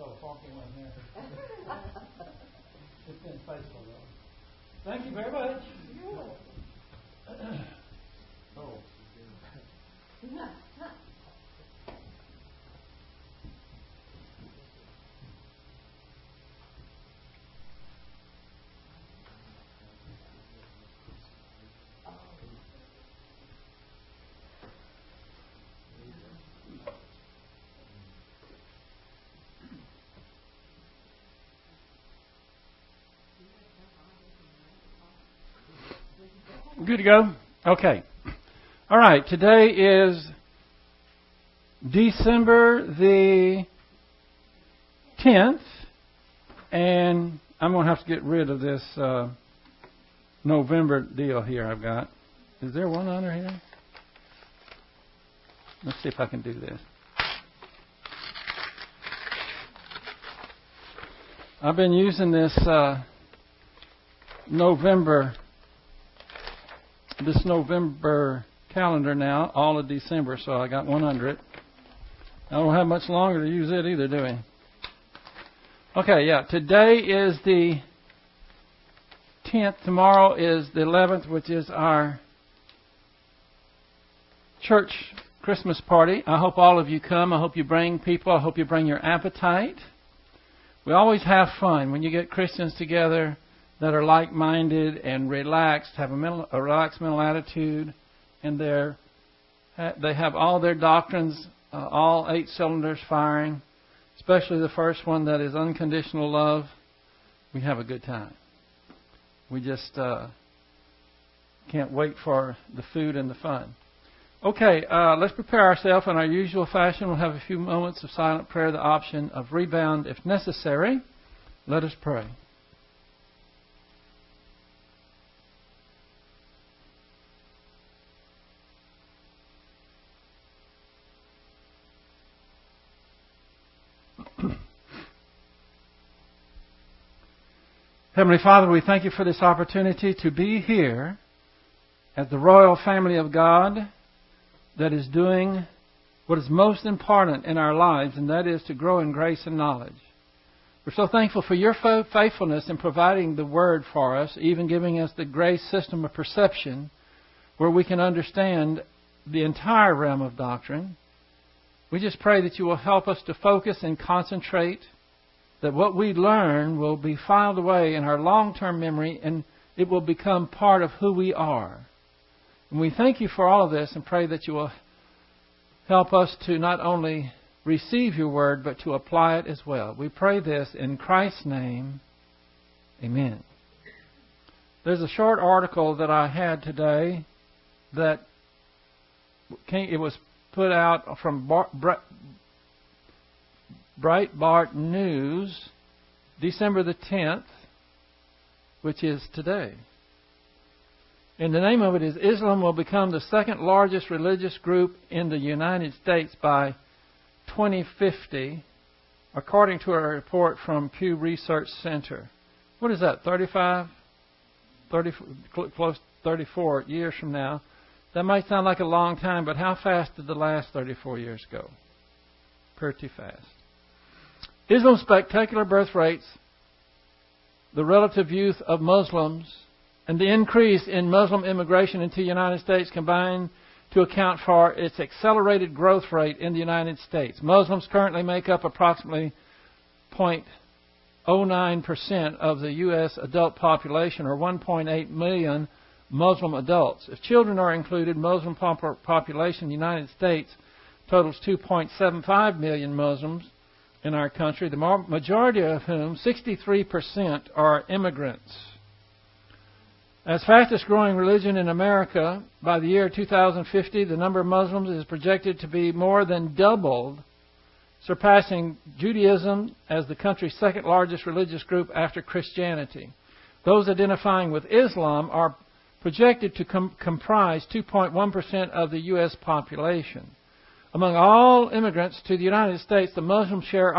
funky one here. It's been faithful, though. Thank you very much. Oh. Good to go? Okay. All right. Today is December the 10th, and I'm going to have to get rid of this November deal here I've got. Is there one under here? Let's see if I can do this. I've been using this November calendar now, all of December, so I got one under it. I don't have much longer to use it either, do we? Okay, yeah, today is the 10th. Tomorrow is the 11th, which is our church Christmas party. I hope all of you come. I hope you bring people. I hope you bring your appetite. We always have fun when you get Christians together that are like-minded and relaxed, have a relaxed mental attitude, and they have all their doctrines, all 8 cylinders firing, especially the first one that is unconditional love. We have a good time. We just can't wait for the food and the fun. Okay, let's prepare ourselves in our usual fashion. We'll have a few moments of silent prayer, the option of rebound if necessary. Let us pray. Heavenly Father, we thank you for this opportunity to be here as the royal family of God that is doing what is most important in our lives, and that is to grow in grace and knowledge. We're so thankful for your faithfulness in providing the Word for us, even giving us the grace system of perception where we can understand the entire realm of doctrine. We just pray that you will help us to focus and concentrate, that what we learn will be filed away in our long-term memory and it will become part of who we are. And we thank you for all of this and pray that you will help us to not only receive your word but to apply it as well. We pray this in Christ's name. Amen. There's a short article that I had today that it was put out from Breitbart News, December the 10th, which is today. And the name of it is Islam will become the second largest religious group in the United States by 2050, according to a report from Pew Research Center. What is that, 34 years from now? That might sound like a long time, but how fast did the last 34 years go? Pretty fast. Islam's spectacular birth rates, the relative youth of Muslims, and the increase in Muslim immigration into the United States combine to account for its accelerated growth rate in the United States. Muslims currently make up approximately 0.09% of the U.S. adult population, or 1.8 million Muslim adults. If children are included, Muslim population in the United States totals 2.75 million Muslims in our country, the majority of whom, 63%, are immigrants. As fastest growing religion in America, by the year 2050, the number of Muslims is projected to be more than doubled, surpassing Judaism as the country's second largest religious group after Christianity. Those identifying with Islam are projected to comprise 2.1% of the U.S. population. Among all immigrants to the United States, the Muslim share,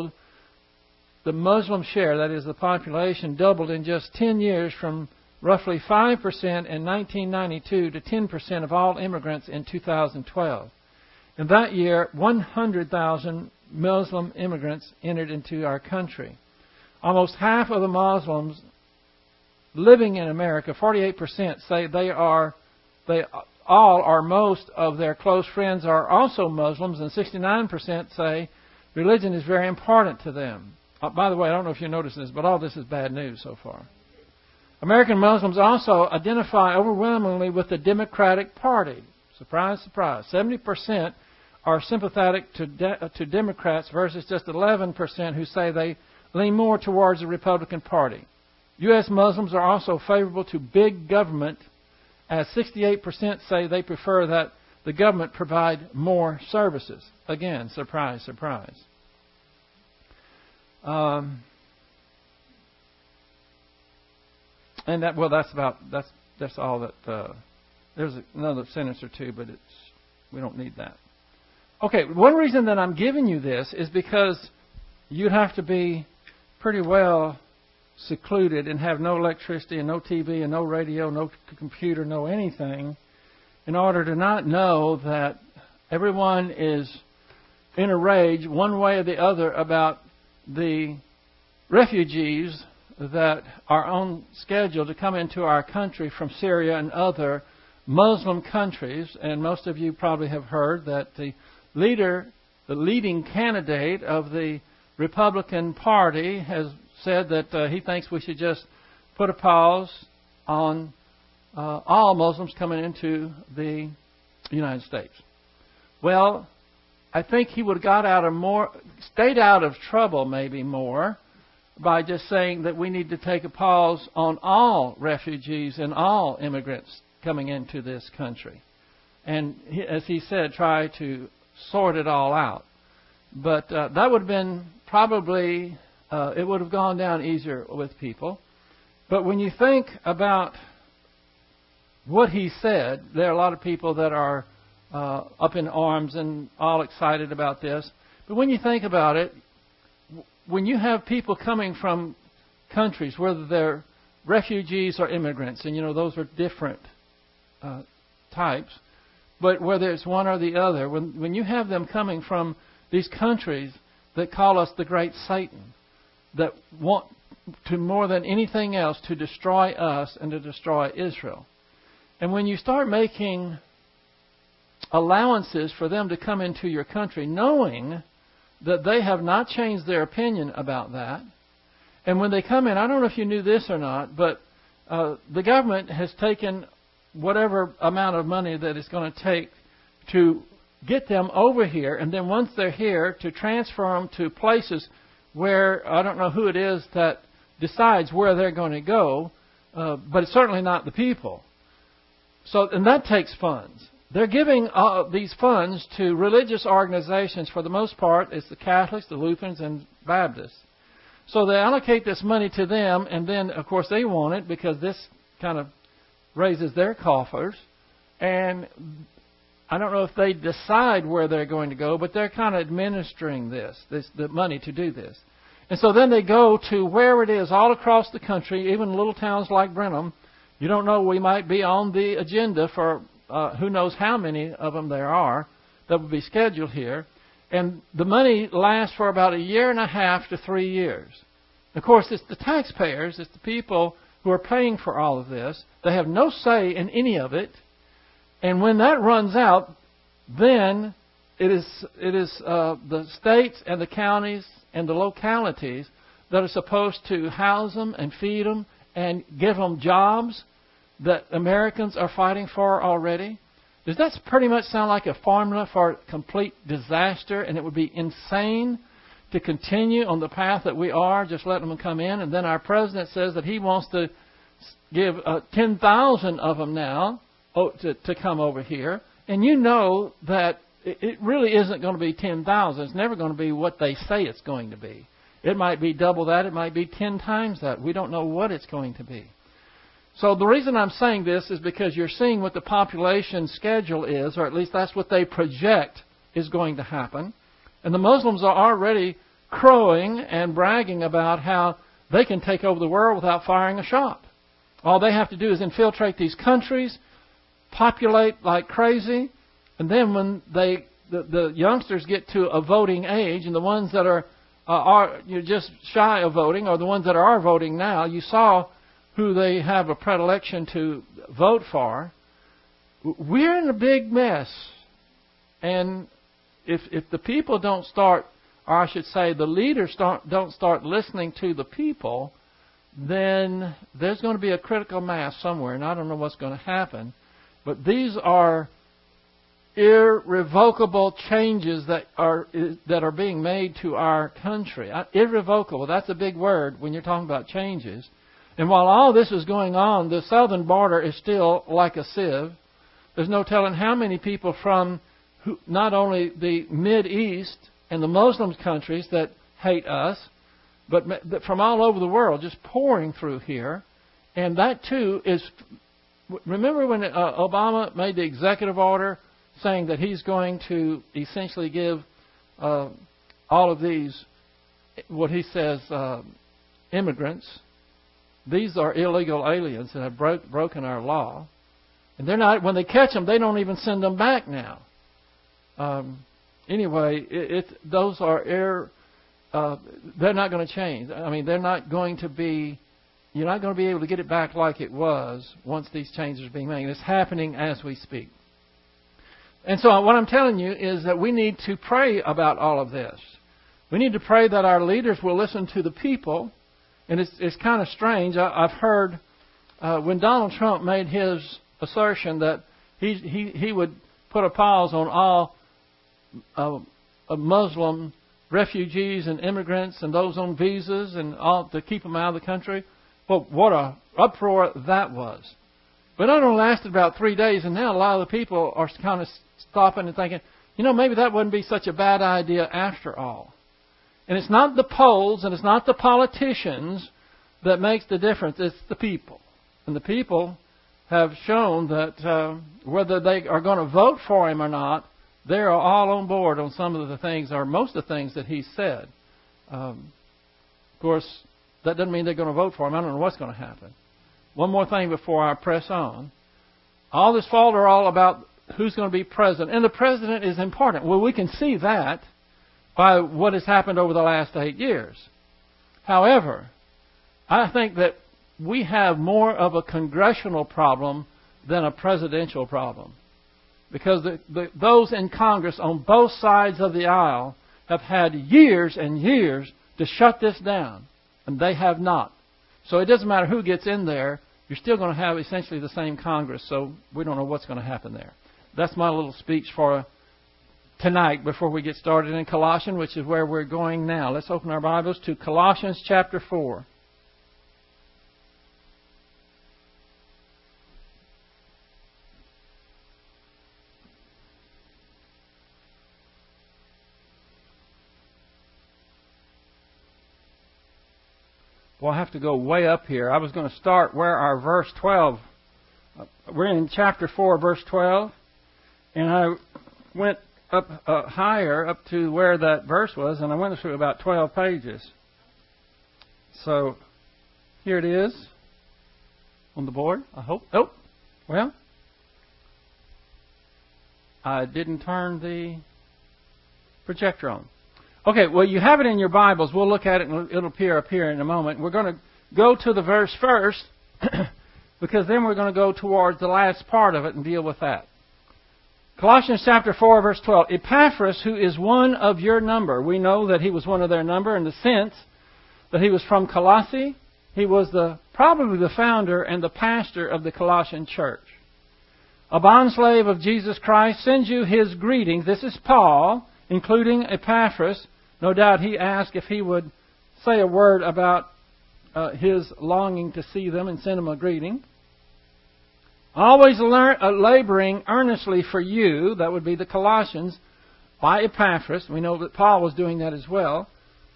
that is the population, doubled in just 10 years from roughly 5% in 1992 to 10% of all immigrants in 2012. In that year, 100,000 Muslim immigrants entered into our country. Almost half of the Muslims living in America, 48%, say they all or most of their close friends are also Muslims, and 69% say religion is very important to them. By the way, I don't know if you noticed this, but all this is bad news so far. American Muslims also identify overwhelmingly with the Democratic Party. Surprise, surprise. 70% are sympathetic to Democrats versus just 11% who say they lean more towards the Republican Party. U.S. Muslims are also favorable to big government, as 68% say they prefer that the government provide more services. Again, surprise, surprise. And that's all that. There's another sentence or two, but we don't need that. Okay, one reason that I'm giving you this is because you'd have to be pretty well secluded and have no electricity and no TV and no radio, no computer, no anything, in order to not know that everyone is in a rage one way or the other about the refugees that are on schedule to come into our country from Syria and other Muslim countries. And most of you probably have heard that the leading candidate of the Republican Party has said that he thinks we should just put a pause on all Muslims coming into the United States. Well, I think he would have stayed out of trouble maybe more by just saying that we need to take a pause on all refugees and all immigrants coming into this country. And as he said, try to sort it all out. But that would have been probably, it would have gone down easier with people. But when you think about what he said, there are a lot of people that are up in arms and all excited about this. But when you think about it, when you have people coming from countries, whether they're refugees or immigrants, and those are different types, but whether it's one or the other, when you have them coming from these countries that call us the great Satan, that want to more than anything else to destroy us and to destroy Israel. And when you start making allowances for them to come into your country, knowing that they have not changed their opinion about that, and when they come in, I don't know if you knew this or not, but the government has taken whatever amount of money that it's going to take to get them over here, and then once they're here, to transfer them to places where, I don't know who it is that decides where they're going to go, but it's certainly not the people. And that takes funds. They're giving these funds to religious organizations. For the most part, it's the Catholics, the Lutherans, and Baptists. So they allocate this money to them, and then, of course, they want it because this kind of raises their coffers. And I don't know if they decide where they're going to go, but they're kind of administering the money to do this. And so then they go to where it is all across the country, even little towns like Brenham. You don't know, we might be on the agenda for who knows how many of them there are that will be scheduled here. And the money lasts for about 1.5 to 3 years. Of course, it's the taxpayers, it's the people who are paying for all of this. They have no say in any of it. And when that runs out, then it is the states and the counties and the localities that are supposed to house them and feed them and give them jobs that Americans are fighting for already. Does that pretty much sound like a formula for complete disaster? And it would be insane to continue on the path that we are, just letting them come in. And then our president says that he wants to give 10,000 of them now to come over here. And you know that it really isn't going to be 10,000. It's never going to be what they say it's going to be. It might be double that. It might be 10 times that. We don't know what it's going to be. So the reason I'm saying this is because you're seeing what the population schedule is, or at least that's what they project is going to happen. And the Muslims are already crowing and bragging about how they can take over the world without firing a shot. All they have to do is infiltrate these countries, populate like crazy, and then when they the youngsters get to a voting age, and the ones that are just shy of voting, or the ones that are voting now, you saw who they have a predilection to vote for. We're in a big mess. And if the people don't start, or I should say the leaders don't start listening to the people, then there's going to be a critical mass somewhere, and I don't know what's going to happen. But these are irrevocable changes that are being made to our country. Irrevocable, that's a big word when you're talking about changes. And while all this is going on, the southern border is still like a sieve. There's no telling how many people from not only the Mid-East and the Muslim countries that hate us, but from all over the world just pouring through here. And that too is... Remember when Obama made the executive order saying that he's going to essentially give all of these, what he says, immigrants. These are illegal aliens that have broken our law. And they're not, when they catch them, they don't even send them back now. Anyway, those are they're not going to change. I mean, they're not going to be, you're not going to be able to get it back like it was once these changes are being made. It's happening as we speak. And so what I'm telling you is that we need to pray about all of this. We need to pray that our leaders will listen to the people. And it's kind of strange. I've heard when Donald Trump made his assertion that he would put a pause on all Muslim refugees and immigrants and those on visas and all to keep them out of the country. Well, what a uproar that was. But it only lasted about 3 days, and now a lot of the people are kind of stopping and thinking, maybe that wouldn't be such a bad idea after all. And it's not the polls and it's not the politicians that makes the difference. It's the people. And the people have shown that whether they are going to vote for him or not, they are all on board on some of the things, or most of the things that he said. Of course, that doesn't mean they're going to vote for him. I don't know what's going to happen. One more thing before I press on. All this falderall about who's going to be president. And the president is important. Well, we can see that by what has happened over the last 8 years. However, I think that we have more of a congressional problem than a presidential problem. Because those in Congress on both sides of the aisle have had years and years to shut this down. And they have not. So it doesn't matter who gets in there. You're still going to have essentially the same Congress. So we don't know what's going to happen there. That's my little speech for tonight before we get started in Colossians, which is where we're going now. Let's open our Bibles to Colossians chapter 4. Well, I have to go way up here. I was going to start where our verse 12. We're in chapter 4, verse 12. And I went up higher, up to where that verse was, and I went through about 12 pages. So, here it is on the board, I hope. Oh, well, I didn't turn the projector on. Okay, well, you have it in your Bibles. We'll look at it, and it'll appear up here in a moment. We're going to go to the verse first, because then we're going to go towards the last part of it and deal with that. Colossians chapter 4, verse 12. Epaphras, who is one of your number. We know that he was one of their number in the sense that he was from Colossae. He was probably the founder and the pastor of the Colossian church. A bondslave of Jesus Christ sends you his greetings. This is Paul, including Epaphras. No doubt he asked if he would say a word about his longing to see them and send them a greeting. Always laboring earnestly for you, that would be the Colossians, by Epaphras. We know that Paul was doing that as well.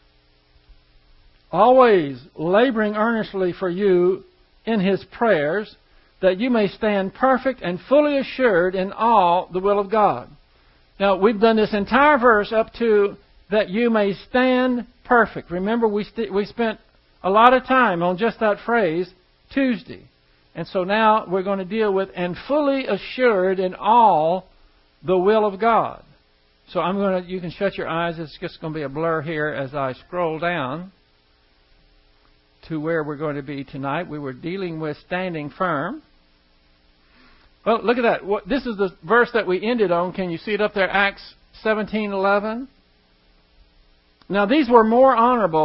Always laboring earnestly for you in his prayers, that you may stand perfect and fully assured in all the will of God. Now, we've done this entire verse up to that you may stand perfect. Remember, we spent a lot of time on just that phrase Tuesday. And so now we're going to deal with and fully assured in all the will of God. So you can shut your eyes. It's just going to be a blur here as I scroll down to where we're going to be tonight. We were dealing with standing firm. Well, look at that. This is the verse that we ended on. Can you see it up there? Acts 17:11. Now, these were more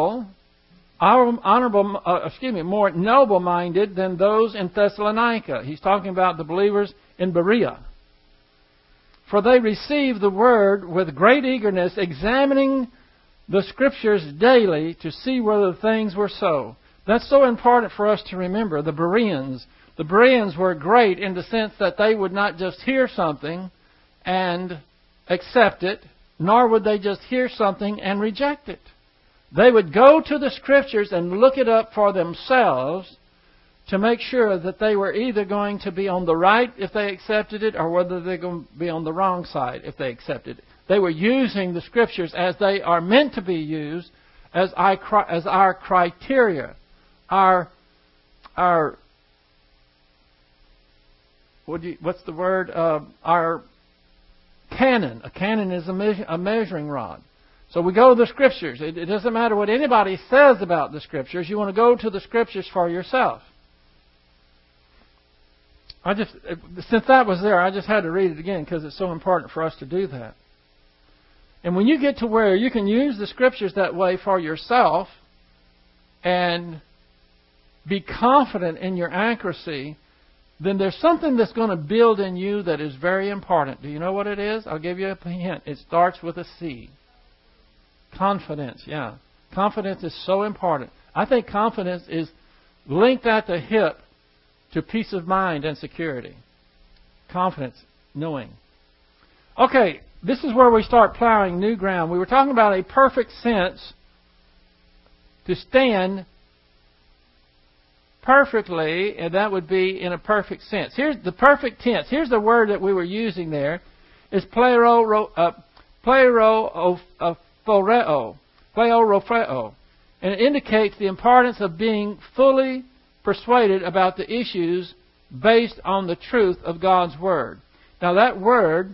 more noble-minded than those in Thessalonica. He's talking about the believers in Berea. For they received the word with great eagerness, examining the Scriptures daily to see whether things were so. That's so important for us to remember. The Bereans were great in the sense that they would not just hear something and accept it, nor would they just hear something and reject it. They would go to the Scriptures and look it up for themselves to make sure that they were either going to be on the right if they accepted it, or whether they're going to be on the wrong side if they accepted it. They were using the Scriptures as they are meant to be used, as our criteria, our what's the word? Our canon. A canon is a measuring rod. So we go to the Scriptures. It doesn't matter what anybody says about the Scriptures. You want to go to the Scriptures for yourself. Since that was there, I just had to read it again because it's so important for us to do that. And when you get to where you can use the Scriptures that way for yourself and be confident in your accuracy, then there's something that's going to build in you that is very important. Do you know what it is? I'll give you a hint. It starts with a C. Confidence, yeah. Confidence is so important. I think confidence is linked at the hip to peace of mind and security. Confidence, knowing. Okay, this is where we start plowing new ground. We were talking about a perfect sense to stand perfectly, and that would be in a perfect sense. Here's the perfect tense. Here's the word that we were using there. Is pleuroreo. And it indicates the importance of being fully persuaded about the issues based on the truth of God's Word. Now that word,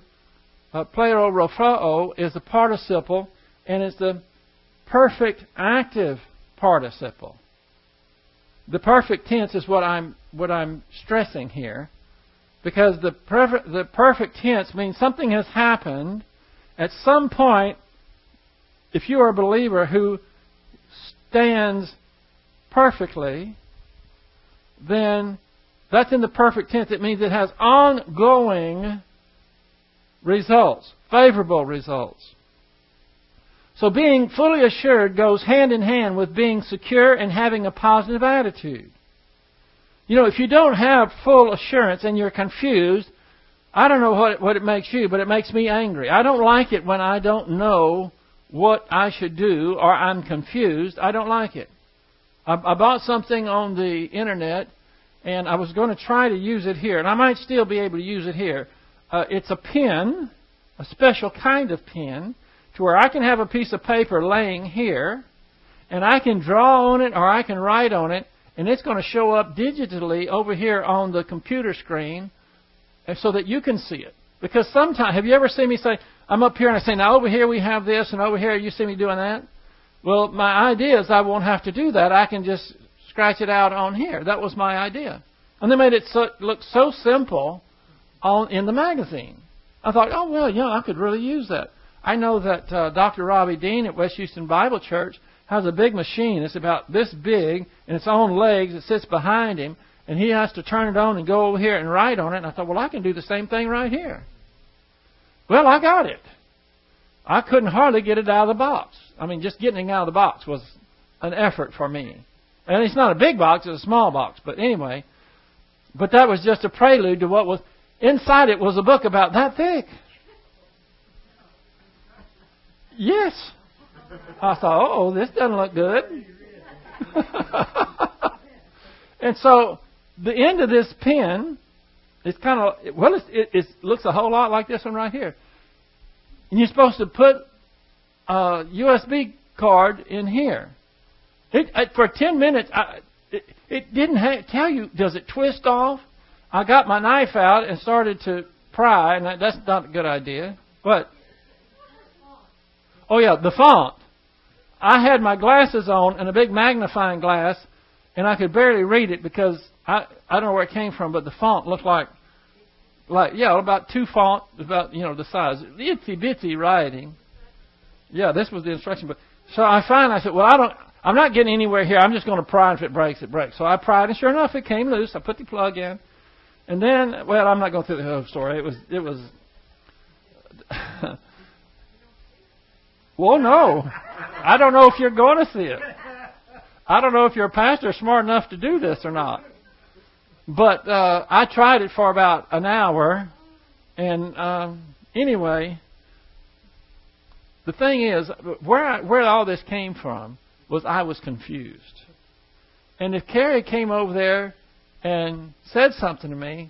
pleuroreo, is the participle, and it's the perfect active participle. The perfect tense is what I'm stressing here, because the perfect tense means something has happened at some point. If you are a believer who stands perfectly, then that's in the perfect tense. It means it has ongoing results, favorable results. So being fully assured goes hand in hand with being secure and having a positive attitude. You know, if you don't have full assurance and you're confused, I don't know what it makes you, but it makes me angry. I don't like it when I don't know what I should do or I'm confused. I don't like it. I bought something on the internet and I was going to try to use it here, and I might still be able to use it here. It's a pen, a special kind of pen, to where I can have a piece of paper laying here, and I can draw on it or I can write on it, and it's going to show up digitally over here on the computer screen so that you can see it. Because sometimes, have you ever seen me say, I'm up here and I say, now over here we have this, and over here you see me doing that? Well, my idea is I won't have to do that. I can just scratch it out on here. That was my idea. And they made it look so simple in the magazine. I thought, oh, well, yeah, I could really use that. I know that Dr. Robbie Dean at West Houston Bible Church has a big machine. It's about this big, and it's on legs. It sits behind him, and he has to turn it on and go over here and write on it. And I thought, well, I can do the same thing right here. Well, I got it. I couldn't hardly get it out of the box. I mean, just getting it out of the box was an effort for me. And it's not a big box, it's a small box. But anyway, but that was just a prelude to what was inside. It was a book about that thick. Yes. I thought, oh, this doesn't look good. And so the end of this pen is kind of, well, it looks a whole lot like this one right here. And you're supposed to put a USB card in here. For 10 minutes, it didn't tell you, does it twist off? I got my knife out and started to pry, and that's not a good idea. But Oh, yeah, the font. I had my glasses on and a big magnifying glass, and I could barely read it because I don't know where it came from, but the font looked like about 2 font, about, the size. Itsy bitsy writing. Yeah, this was the instruction book. So I said, well, I'm not getting anywhere here. I'm just going to pry, and if it breaks, it breaks. So I pried, and sure enough, it came loose. I put the plug in. And then, well, I'm not going through the whole story. It was well, no. I don't know if you're going to see it. I don't know if your pastor is smart enough to do this or not. But I tried it for about an hour. And anyway, the thing is, where all this came from was I was confused. And if Carrie came over there and said something to me,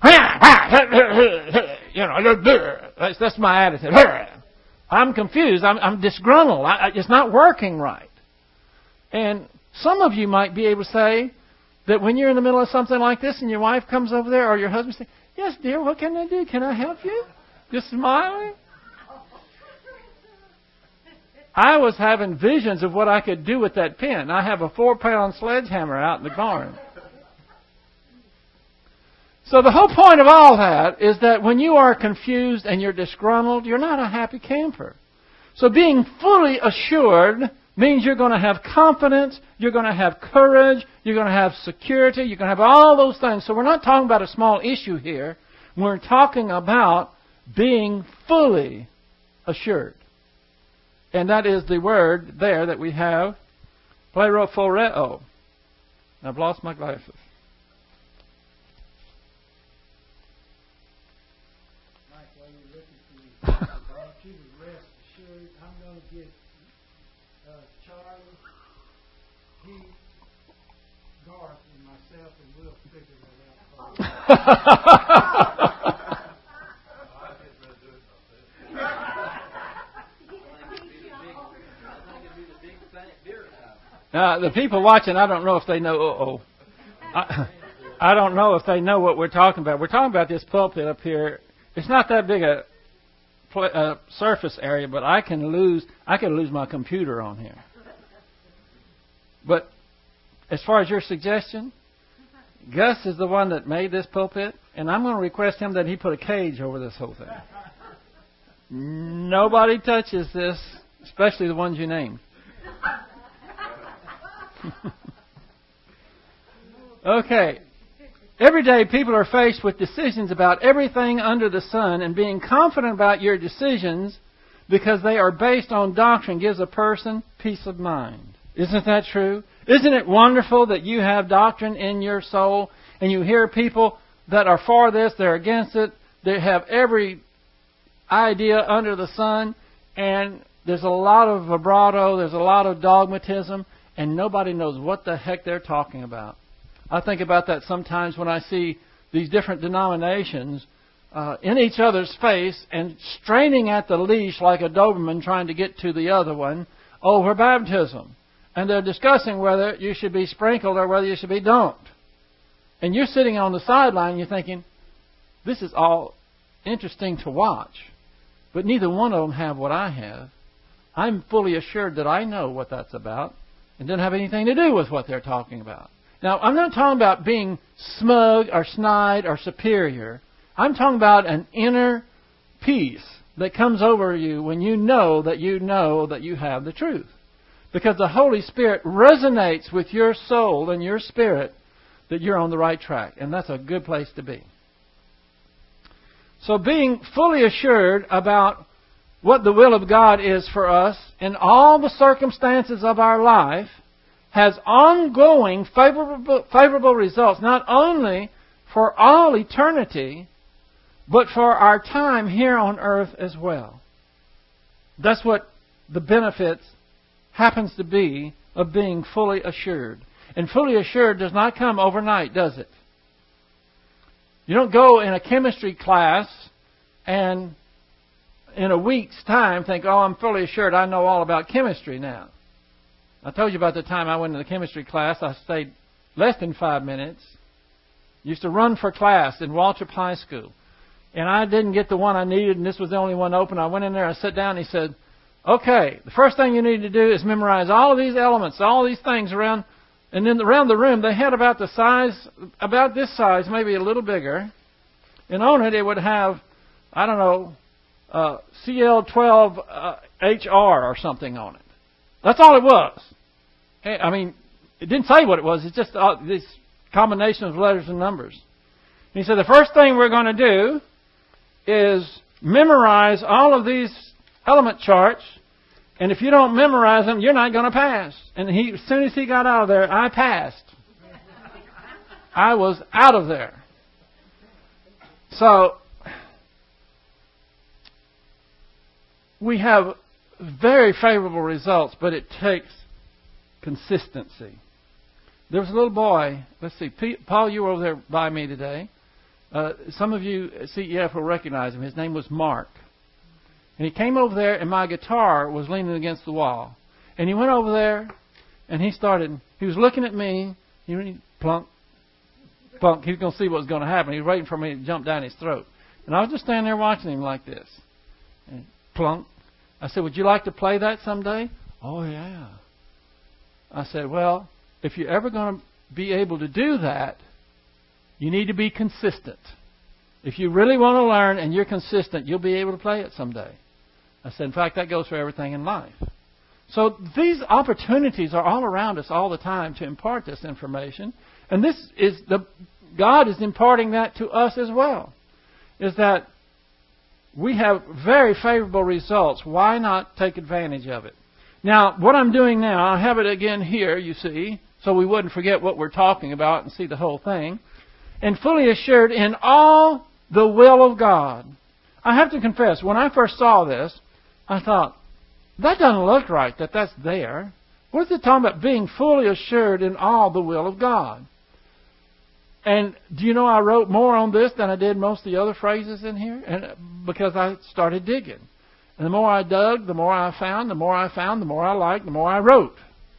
that's my attitude. I'm confused. I'm disgruntled. It's not working right. And some of you might be able to say that when you're in the middle of something like this and your wife comes over there or your husband says, yes, dear, what can I do? Can I help you? Just smiling. I was having visions of what I could do with that pen. I have a 4-pound sledgehammer out in the barn. So the whole point of all that is that when you are confused and you're disgruntled, you're not a happy camper. So being fully assured means you're going to have confidence, you're going to have courage, you're going to have security, you're going to have all those things. So we're not talking about a small issue here. We're talking about being fully assured. And that is the word there that we have, plerophoreo. I've lost my glasses. I want you to rest assured. I'm going to get Charlie, Heath, Garth, and myself, and we'll figure that out. Now, the people watching, I don't know if they know. I don't know if they know what we're talking about. We're talking about this pulpit up here. It's not that big a surface area, but I can lose my computer on here. But as far as your suggestion, Gus is the one that made this pulpit, and I'm going to request him that he put a cage over this whole thing. Nobody touches this, especially the ones you named. Okay. Every day people are faced with decisions about everything under the sun, and being confident about your decisions because they are based on doctrine gives a person peace of mind. Isn't that true? Isn't it wonderful that you have doctrine in your soul and you hear people that are for this, they're against it, they have every idea under the sun, and there's a lot of vibrato, there's a lot of dogmatism, and nobody knows what the heck they're talking about. I think about that sometimes when I see these different denominations in each other's face and straining at the leash like a Doberman trying to get to the other one over baptism. And they're discussing whether you should be sprinkled or whether you should be don't. And you're sitting on the sideline and you're thinking, this is all interesting to watch. But neither one of them have what I have. I'm fully assured that I know what that's about and doesn't have anything to do with what they're talking about. Now, I'm not talking about being smug or snide or superior. I'm talking about an inner peace that comes over you when you know that you have the truth. Because the Holy Spirit resonates with your soul and your spirit that you're on the right track. And that's a good place to be. So being fully assured about what the will of God is for us in all the circumstances of our life has ongoing favorable results, not only for all eternity, but for our time here on earth as well. That's what the benefits happens to be of being fully assured. And fully assured does not come overnight, does it? You don't go in a chemistry class and in a week's time think, oh, I'm fully assured I know all about chemistry now. I told you about the time I went to the chemistry class. I stayed less than 5 minutes. Used to run for class in Waltrip High School. And I didn't get the one I needed, and this was the only one open. I went in there, I sat down, and he said, Okay, the first thing you need to do is memorize all of these elements, all these things around, and then around the room they had about this size, maybe a little bigger, and on it would have, I don't know, CL12HR or something on it. That's all it was. I mean, it didn't say what it was. It's just this combination of letters and numbers. And he said, the first thing we're going to do is memorize all of these element charts. And if you don't memorize them, you're not going to pass. And as soon as he got out of there, I passed. I was out of there. So, we have very favorable results, but it takes consistency. There was a little boy, let's see, Paul, you were over there by me today. Some of you at CEF will recognize him. His name was Mark. And he came over there, and my guitar was leaning against the wall. And he went over there, and he was looking at me. He went, plunk, plunk. He was going to see what was going to happen. He was waiting for me to jump down his throat. And I was just standing there watching him like this. And plunk. I said, would you like to play that someday? Oh, yeah. I said, well, if you're ever going to be able to do that, you need to be consistent. If you really want to learn and you're consistent, you'll be able to play it someday. I said, in fact, that goes for everything in life. So these opportunities are all around us all the time to impart this information. And God is imparting that to us as well. Is that we have very favorable results. Why not take advantage of it? Now, what I'm doing now, I have it again here, you see, so we wouldn't forget what we're talking about and see the whole thing. And fully assured in all the will of God. I have to confess, when I first saw this, I thought, that doesn't look right that that's there. What is it talking about being fully assured in all the will of God? And do you know I wrote more on this than I did most of the other phrases in here? And because I started digging. And the more I dug, the more I found, the more I found, the more I liked, the more I wrote.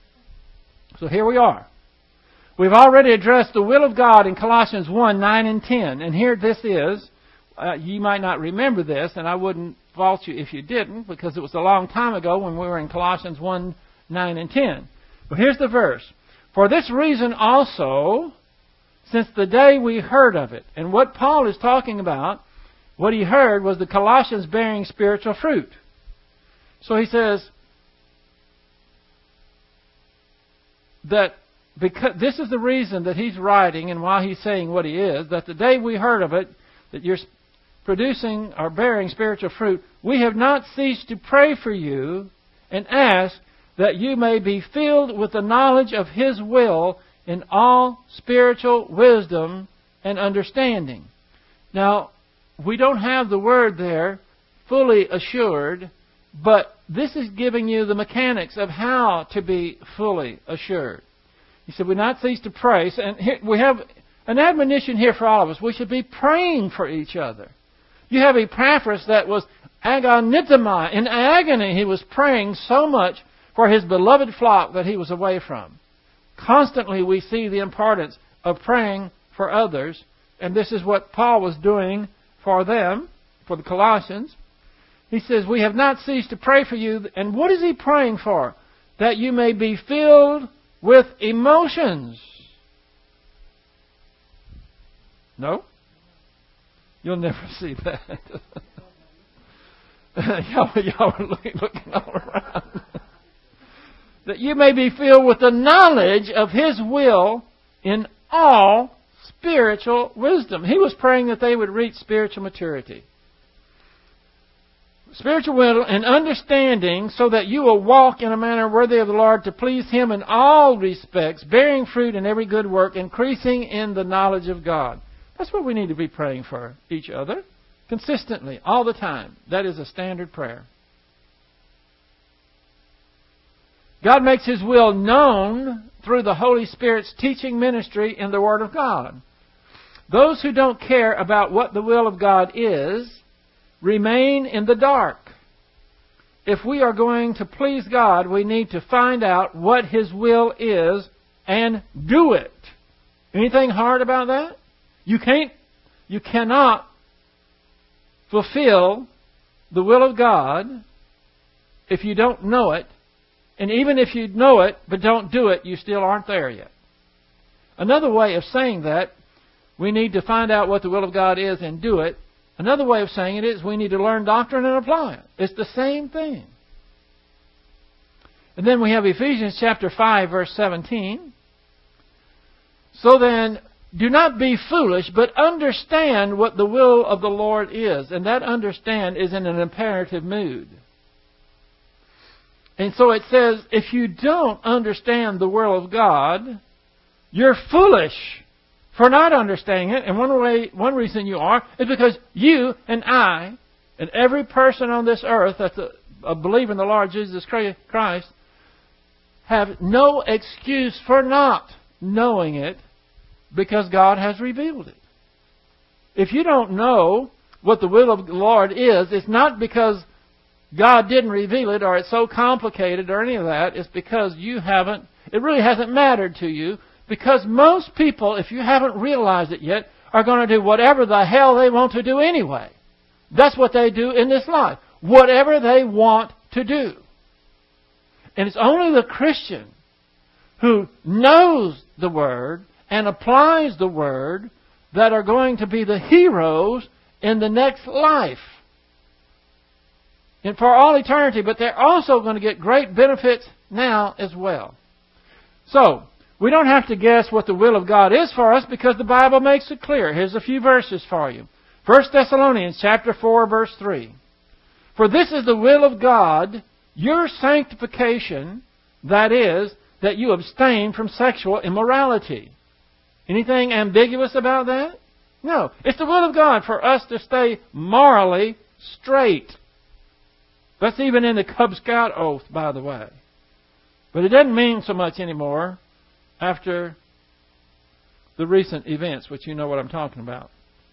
So here we are. We've already addressed the will of God in Colossians 1, 9 and 10. And here this is. You might not remember this, and I wouldn't fault you if you didn't, because it was a long time ago when we were in Colossians 1, 9 and 10. But here's the verse. For this reason also, since the day we heard of it. And what Paul is talking about, what he heard was the Colossians bearing spiritual fruit. So he says that because this is the reason that he's writing and why he's saying what he is, that the day we heard of it, that you're producing or bearing spiritual fruit, we have not ceased to pray for you and ask that you may be filled with the knowledge of His will in all spiritual wisdom and understanding. Now, we don't have the word there, fully assured, but this is giving you the mechanics of how to be fully assured. He said, we not cease to pray. And here we have an admonition here for all of us. We should be praying for each other. You have Epaphras that was agonitomai. In agony, he was praying so much for his beloved flock that he was away from. Constantly we see the importance of praying for others. And this is what Paul was doing for them, for the Colossians. He says, we have not ceased to pray for you. And what is he praying for? That you may be filled with emotions. No? You'll never see that. y'all are looking all around. That you may be filled with the knowledge of His will in all spiritual wisdom. He was praying that they would reach spiritual maturity. Spiritual will and understanding, so that you will walk in a manner worthy of the Lord, to please Him in all respects, bearing fruit in every good work, increasing in the knowledge of God. That's what we need to be praying for each other, consistently, all the time. That is a standard prayer. God makes His will known through the Holy Spirit's teaching ministry in the Word of God. Those who don't care about what the will of God is remain in the dark. If we are going to please God, we need to find out what His will is and do it. Anything hard about that? You cannot fulfill the will of God if you don't know it. And even if you know it but don't do it, you still aren't there yet. Another way of saying that, we need to find out what the will of God is and do it. Another way of saying it is we need to learn doctrine and apply it. It's the same thing. And then we have Ephesians chapter 5, verse 17. So then, do not be foolish, but understand what the will of the Lord is. And that understand is in an imperative mood. And so it says, if you don't understand the will of God, you're foolish for not understanding it. And one reason you are is because you and I and every person on this earth that's a believer in the Lord Jesus Christ have no excuse for not knowing it because God has revealed it. If you don't know what the will of the Lord is, it's not because God didn't reveal it or it's so complicated or any of that. It's because it really hasn't mattered to you. Because most people, if you haven't realized it yet, are going to do whatever the hell they want to do anyway. That's what they do in this life. Whatever they want to do. And it's only the Christian who knows the Word and applies the Word that are going to be the heroes in the next life. And for all eternity, but they're also going to get great benefits now as well. So, we don't have to guess what the will of God is for us because the Bible makes it clear. Here's a few verses for you. 1 Thessalonians chapter 4, verse 3. For this is the will of God, your sanctification, that is, that you abstain from sexual immorality. Anything ambiguous about that? No. It's the will of God for us to stay morally straight. That's even in the Cub Scout oath, by the way. But it doesn't mean so much anymore after the recent events, which you know what I'm talking about.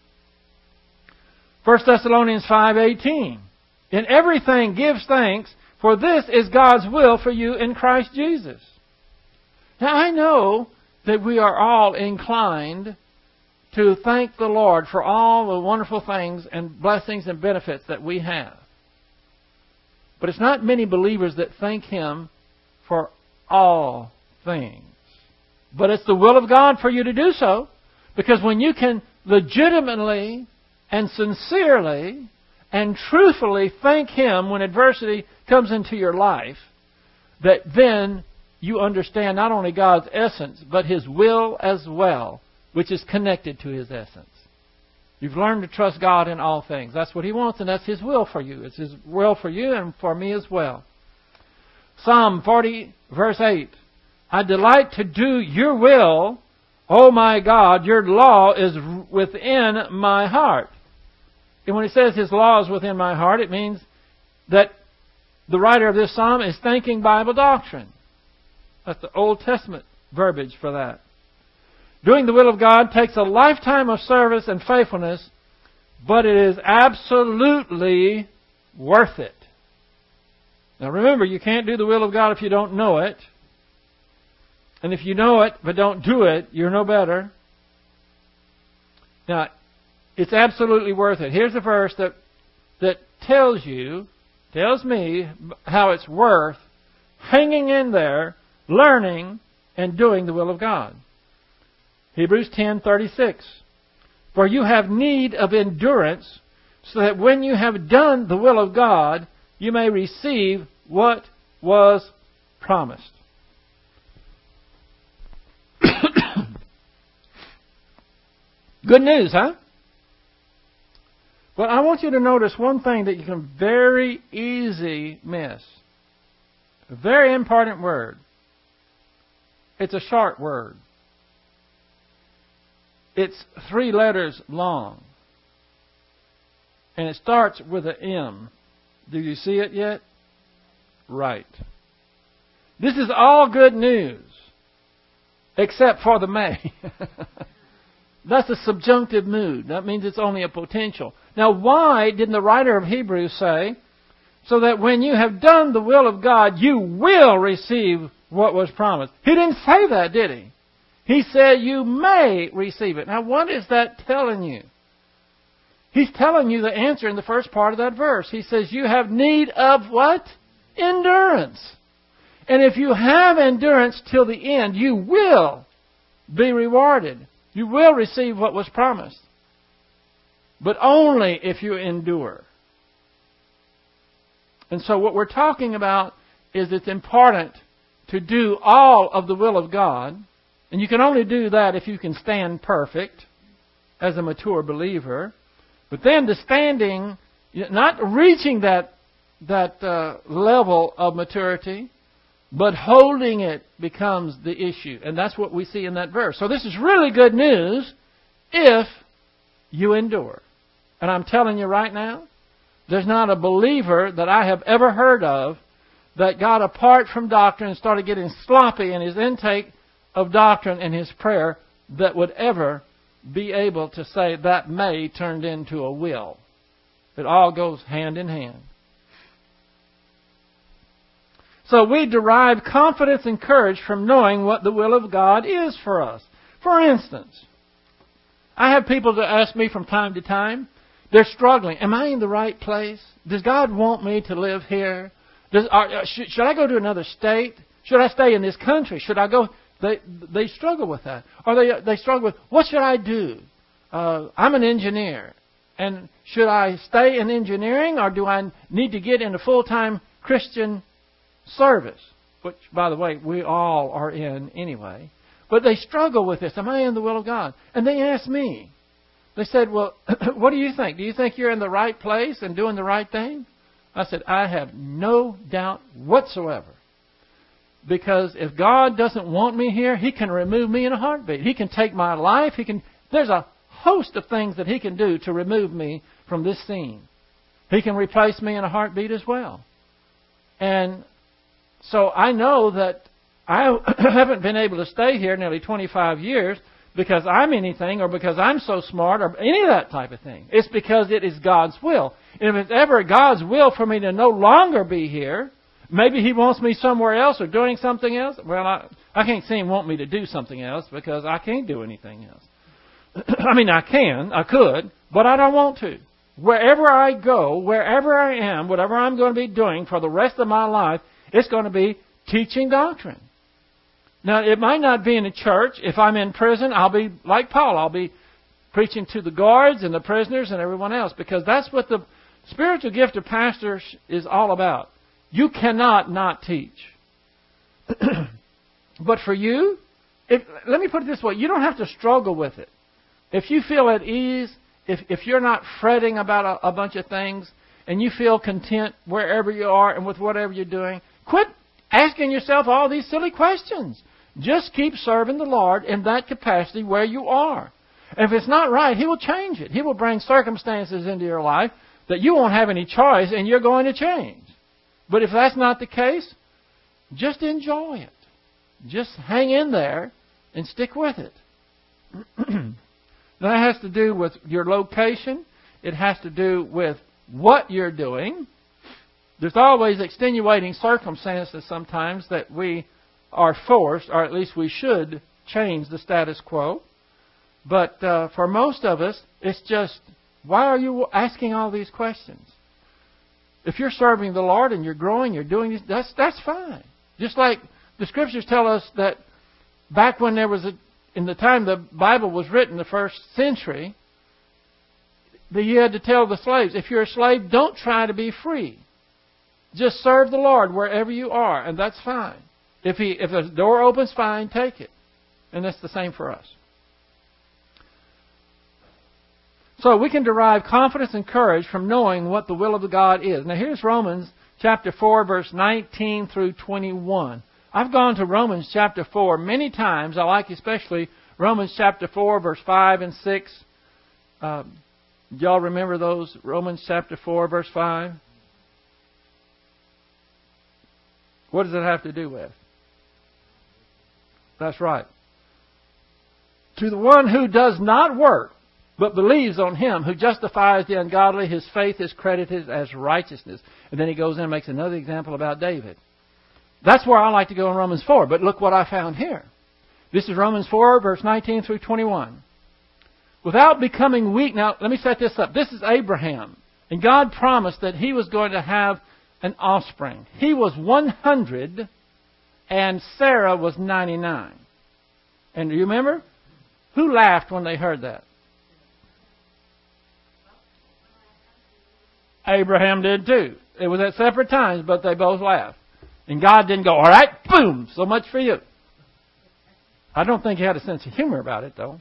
1 Thessalonians 5:18. In everything give thanks, for this is God's will for you in Christ Jesus. Now I know that we are all inclined to thank the Lord for all the wonderful things and blessings and benefits that we have. But it's not many believers that thank Him for all things. But it's the will of God for you to do so. Because when you can legitimately and sincerely and truthfully thank Him when adversity comes into your life, that then you understand not only God's essence, but His will as well, which is connected to His essence. You've learned to trust God in all things. That's what He wants, and that's His will for you. It's His will for you and for me as well. Psalm 40, verse 8. I delight to do your will, O my God, your law is within my heart. And when it says His law is within my heart, it means that the writer of this psalm is thanking Bible doctrine. That's the Old Testament verbiage for that. Doing the will of God takes a lifetime of service and faithfulness, but it is absolutely worth it. Now remember, you can't do the will of God if you don't know it. And if you know it but don't do it, you're no better. Now, it's absolutely worth it. Here's a verse that tells me how it's worth hanging in there, learning, and doing the will of God. Hebrews 10:36. For you have need of endurance, so that when you have done the will of God, you may receive what was promised. Good news, huh? But I want you to notice one thing that you can very easily miss. A very important word. It's a short word. It's 3 letters long. And it starts with an M. Do you see it yet? Right. This is all good news. Except for the may. That's a subjunctive mood. That means it's only a potential. Now, why didn't the writer of Hebrews say, so that when you have done the will of God, you will receive what was promised? He didn't say that, did he? He said you may receive it. Now, what is that telling you? He's telling you the answer in the first part of that verse. He says you have need of what? endurance. And if you have endurance till the end, you will be rewarded. You will receive what was promised. But only if you endure. And so what we're talking about is it's important to do all of the will of God. And you can only do that if you can stand perfect as a mature believer. But then the standing, not reaching that level of maturity, but holding it becomes the issue. And that's what we see in that verse. So this is really good news if you endure. And I'm telling you right now, there's not a believer that I have ever heard of that got apart from doctrine and started getting sloppy in his intake of doctrine and his prayer that would ever be able to say that may turned into a will. It all goes hand in hand. So we derive confidence and courage from knowing what the will of God is for us. For instance, I have people that ask me from time to time, they're struggling. Am I in the right place? Does God want me to live here? Should I go to another state? Should I stay in this country? Should I go? They struggle with that. Or they struggle with, what should I do? I'm an engineer. And should I stay in engineering, or do I need to get into full-time Christian service? Which, by the way, we all are in anyway. But they struggle with this. Am I in the will of God? And they ask me. They said, well, what do you think? Do you think you're in the right place and doing the right thing? I said, I have no doubt whatsoever. Because if God doesn't want me here, He can remove me in a heartbeat. He can take my life. There's a host of things that He can do to remove me from this scene. He can replace me in a heartbeat as well. And so I know that I haven't been able to stay here nearly 25 years because I'm anything or because I'm so smart or any of that type of thing. It's because it is God's will. And if it's ever God's will for me to no longer be here, maybe He wants me somewhere else or doing something else. Well, I can't see Him want me to do something else because I can't do anything else. I mean, I could, but I don't want to. Wherever I go, wherever I am, whatever I'm going to be doing for the rest of my life, it's going to be teaching doctrine. Now, it might not be in a church. If I'm in prison, I'll be like Paul. I'll be preaching to the guards and the prisoners and everyone else, because that's what the spiritual gift of pastors is all about. You cannot not teach. But for you, let me put it this way. You don't have to struggle with it. If you feel at ease, if you're not fretting about a bunch of things, and you feel content wherever you are and with whatever you're doing, quit asking yourself all these silly questions. Just keep serving the Lord in that capacity where you are. And if it's not right, He will change it. He will bring circumstances into your life that you won't have any choice and you're going to change. But if that's not the case, just enjoy it. Just hang in there and stick with it. That has to do with your location. It has to do with what you're doing. There's always extenuating circumstances sometimes that we are forced, or at least we should, change the status quo. But for most of us, it's just, why are you asking all these questions? If you're serving the Lord and you're growing, you're doing this, that's fine. Just like the Scriptures tell us that back when there was in the time the Bible was written, the first century, that you had to tell the slaves, if you're a slave, don't try to be free. Just serve the Lord wherever you are, and that's fine. If the door opens, fine, take it. And that's the same for us. So we can derive confidence and courage from knowing what the will of God is. Now here's Romans chapter 4, verse 19 through 21. I've gone to Romans chapter 4 many times. I like especially Romans chapter 4, verse 5 and 6. Do y'all remember those? Romans chapter 4, verse 5? What does it have to do with? That's right. To the one who does not work, but believes on Him who justifies the ungodly, his faith is credited as righteousness. And then he goes in and makes another example about David. That's where I like to go in Romans 4. But look what I found here. This is Romans 4, verse 19 through 21. Without becoming weak. Now, let me set this up. This is Abraham. And God promised that he was going to have an offspring. He was 100 and Sarah was 99. And do you remember? Who laughed when they heard that? Abraham did too. It was at separate times, but they both laughed. And God didn't go, all right, boom, so much for you. I don't think he had a sense of humor about it, though.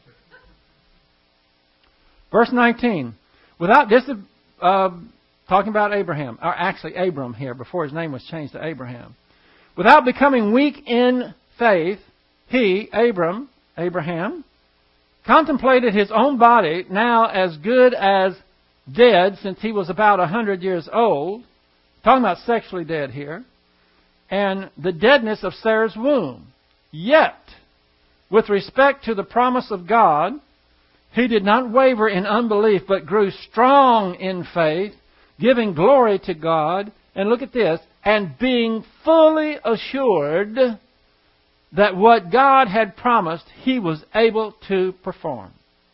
Verse 19. Without this, talking about Abraham, or actually Abram here, before his name was changed to Abraham. Without becoming weak in faith, he, Abraham, contemplated his own body now as good as dead, since he was about 100 years old. Talking about sexually dead here. And the deadness of Sarah's womb. Yet, with respect to the promise of God, he did not waver in unbelief, but grew strong in faith, giving glory to God. And look at this. And being fully assured that what God had promised, he was able to perform.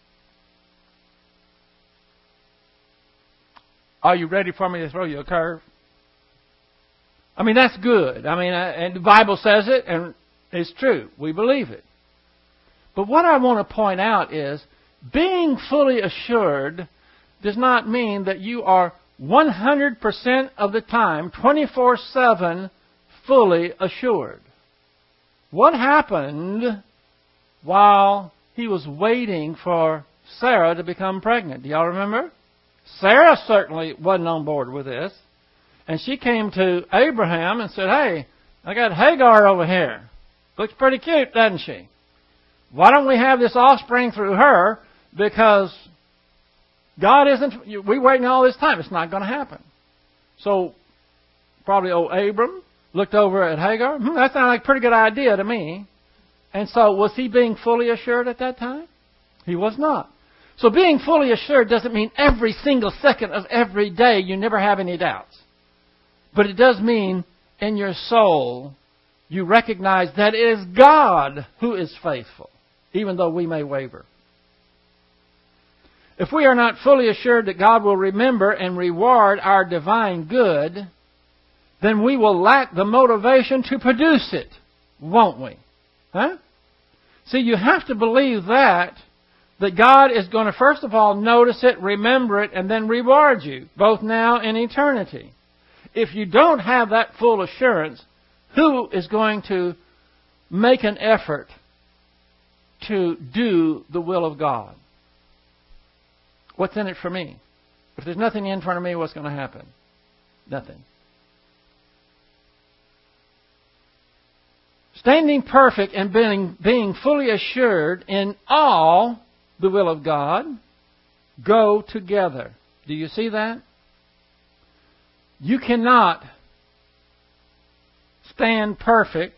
Are you ready for me to throw you a curve? I mean, that's good. I mean, and the Bible says it, and it's true. We believe it. But what I want to point out is, being fully assured does not mean that you are 100% of the time, 24/7, fully assured. What happened while he was waiting for Sarah to become pregnant? Do y'all remember? Sarah certainly wasn't on board with this. And she came to Abraham and said, hey, I got Hagar over here. Looks pretty cute, doesn't she? Why don't we have this offspring through her? Because God isn't, we're waiting all this time. It's not going to happen. So, probably old Abram looked over at Hagar. That sounded like a pretty good idea to me. And so, was he being fully assured at that time? He was not. So, being fully assured doesn't mean every single second of every day you never have any doubts. But it does mean in your soul you recognize that it is God who is faithful, even though we may waver. If we are not fully assured that God will remember and reward our divine good, then we will lack the motivation to produce it, won't we? Huh? See, you have to believe that God is going to, first of all, notice it, remember it, and then reward you, both now and eternity. If you don't have that full assurance, who is going to make an effort to do the will of God? What's in it for me? If there's nothing in front of me, what's going to happen? Nothing. Standing perfect and being fully assured in all the will of God go together. Do you see that? You cannot stand perfect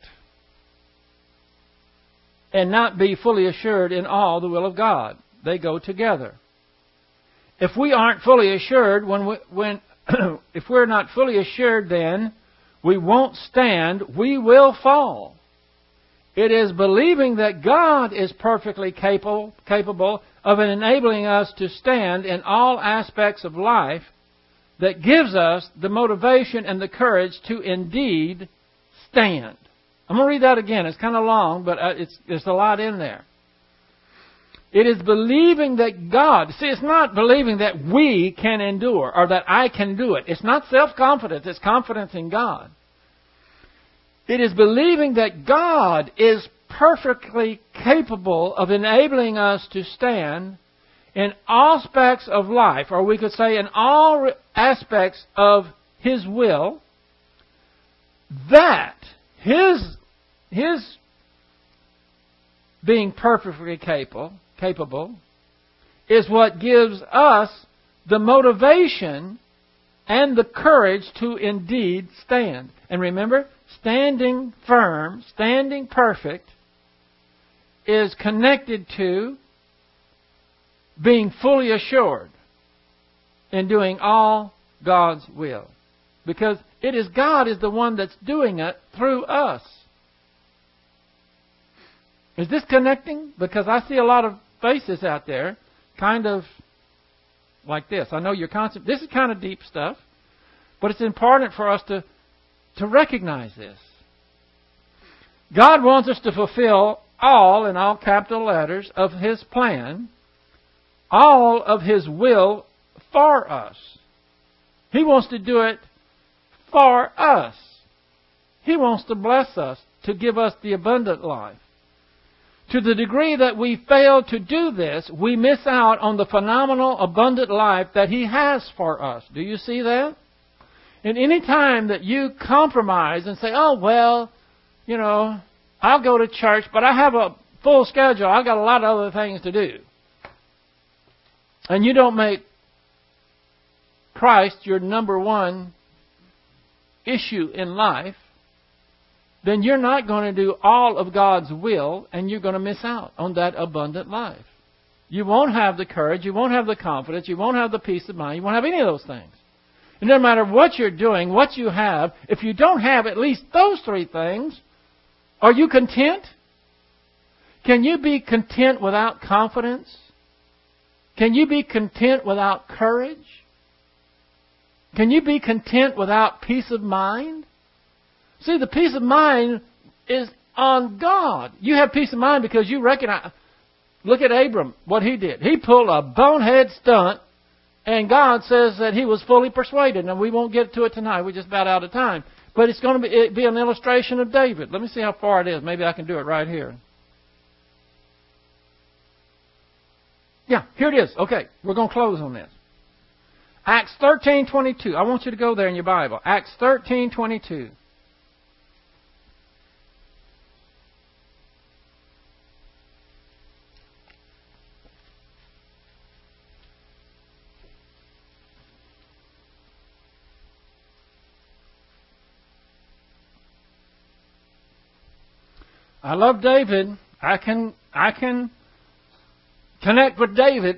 and not be fully assured in all the will of God. They go together. If we aren't fully assured, if we're not fully assured, then we won't stand. We will fall. It is believing that God is perfectly capable of enabling us to stand in all aspects of life that gives us the motivation and the courage to indeed stand. I'm going to read that again. It's kind of long, but there's a lot in there. It is believing that God... See, it's not believing that we can endure or that I can do it. It's not self-confidence. It's confidence in God. It is believing that God is perfectly capable of enabling us to stand in all aspects of life, or we could say in all aspects of His will, that His being perfectly capable is what gives us the motivation and the courage to indeed stand. And remember, standing firm, standing perfect, is connected to being fully assured in doing all God's will. Because it is God is the one that's doing it through us. Is this connecting? Because I see a lot of faces out there kind of like this. I know you're constant. This is kind of deep stuff. But it's important for us to recognize this. God wants us to fulfill all, in all capital letters, of His plan, all of His will for us. He wants to do it for us. He wants to bless us, to give us the abundant life. To the degree that we fail to do this, we miss out on the phenomenal, abundant life that He has for us. Do you see that? And any time that you compromise and say, oh, well, you know, I'll go to church, but I have a full schedule. I've got a lot of other things to do. And you don't make Christ your number one issue in life, then you're not going to do all of God's will, and you're going to miss out on that abundant life. You won't have the courage, you won't have the confidence, you won't have the peace of mind, you won't have any of those things. And no matter what you're doing, what you have, if you don't have at least those three things, are you content? Can you be content without confidence? Can you be content without courage? Can you be content without peace of mind? See, the peace of mind is on God. You have peace of mind because you recognize. Look at Abram, what he did. He pulled a bonehead stunt, and God says that he was fully persuaded. And we won't get to it tonight. We're just about out of time. But it's going to be an illustration of David. Let me see how far it is. Maybe I can do it right here. Yeah, here it is. Okay, we're going to close on this. Acts 13:22. I want you to go there in your Bible. Acts 13:22. I love David. I can connect with David.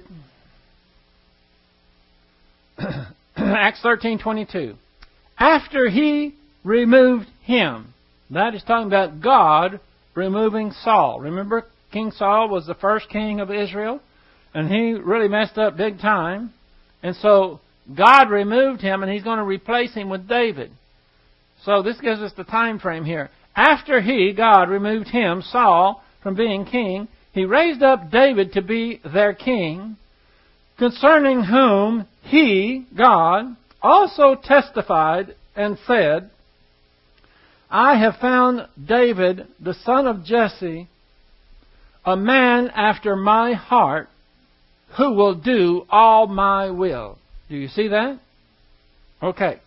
Acts 13:22. After he removed him. That is talking about God removing Saul. Remember, King Saul was the first king of Israel, and he really messed up big time. And so God removed him, and He's going to replace him with David. So this gives us the time frame here. After God removed him, Saul, from being king, He raised up David to be their king, concerning whom He, God, also testified and said, I have found David, the son of Jesse, a man after my heart, who will do all my will. Do you see that? Okay.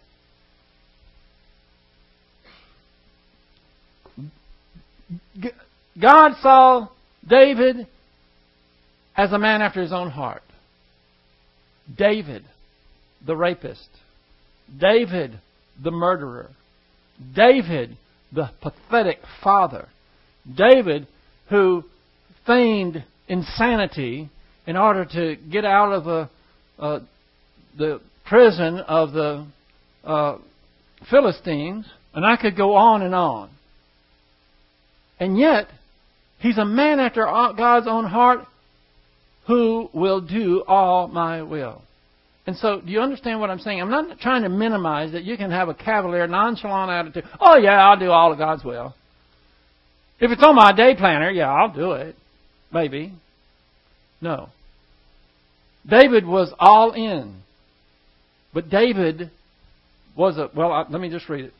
God saw David as a man after His own heart. David, the rapist. David, the murderer. David, the pathetic father. David, who feigned insanity in order to get out of the prison of the Philistines. And I could go on and on. And yet, he's a man after God's own heart who will do all my will. And so, do you understand what I'm saying? I'm not trying to minimize that you can have a cavalier, nonchalant attitude. Oh, yeah, I'll do all of God's will. If it's on my day planner, yeah, I'll do it. Maybe. No. David was all in. But David was let me just read it.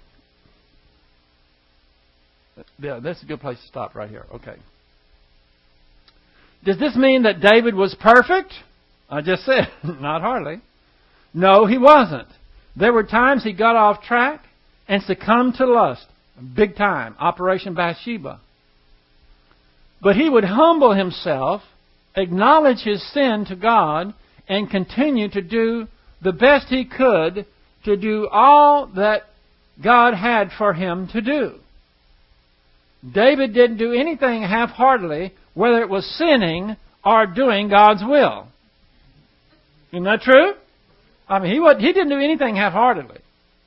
Yeah, that's a good place to stop right here. Okay. Does this mean that David was perfect? I just said, not hardly. No, he wasn't. There were times he got off track and succumbed to lust. Big time. Operation Bathsheba. But he would humble himself, acknowledge his sin to God, and continue to do the best he could to do all that God had for him to do. David didn't do anything half-heartedly, whether it was sinning or doing God's will. Isn't that true? I mean, he didn't do anything half-heartedly.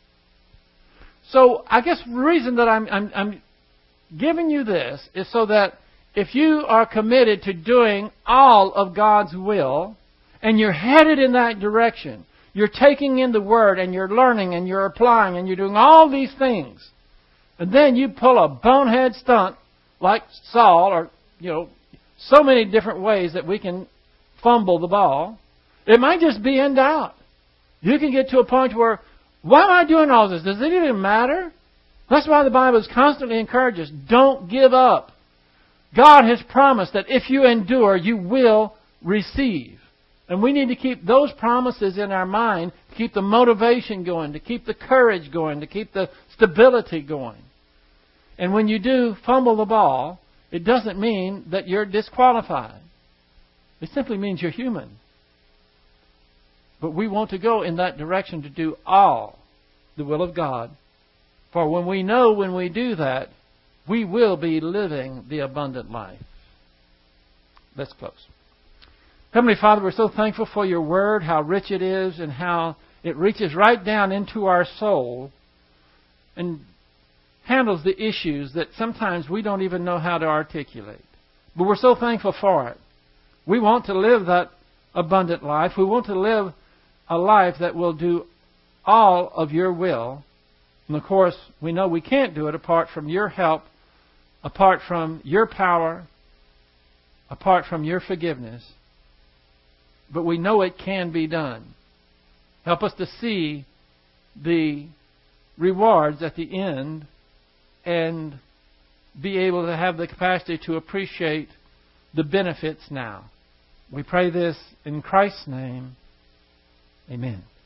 So I guess the reason that I'm giving you this is so that if you are committed to doing all of God's will and you're headed in that direction, You're taking in the Word and you're learning and you're applying and you're doing all these things. And then you pull a bonehead stunt like Saul, or, so many different ways that we can fumble the ball. It might just be in doubt. You can get to a point where, why am I doing all this? Does it even matter? That's why the Bible is constantly encourages, don't give up. God has promised that if you endure, you will receive. And we need to keep those promises in our mind, to keep the motivation going, to keep the courage going, to keep the stability going. And when you do fumble the ball, it doesn't mean that you're disqualified. It simply means you're human. But we want to go in that direction to do all the will of God. For when we do that, we will be living the abundant life. Let's close. Heavenly Father, we're so thankful for your Word, how rich it is, and how it reaches right down into our soul and handles the issues that sometimes we don't even know how to articulate. But we're so thankful for it. We want to live that abundant life. We want to live a life that will do all of your will. And of course, we know we can't do it apart from your help, apart from your power, apart from your forgiveness. But we know it can be done. Help us to see the rewards at the end and be able to have the capacity to appreciate the benefits now. We pray this in Christ's name. Amen.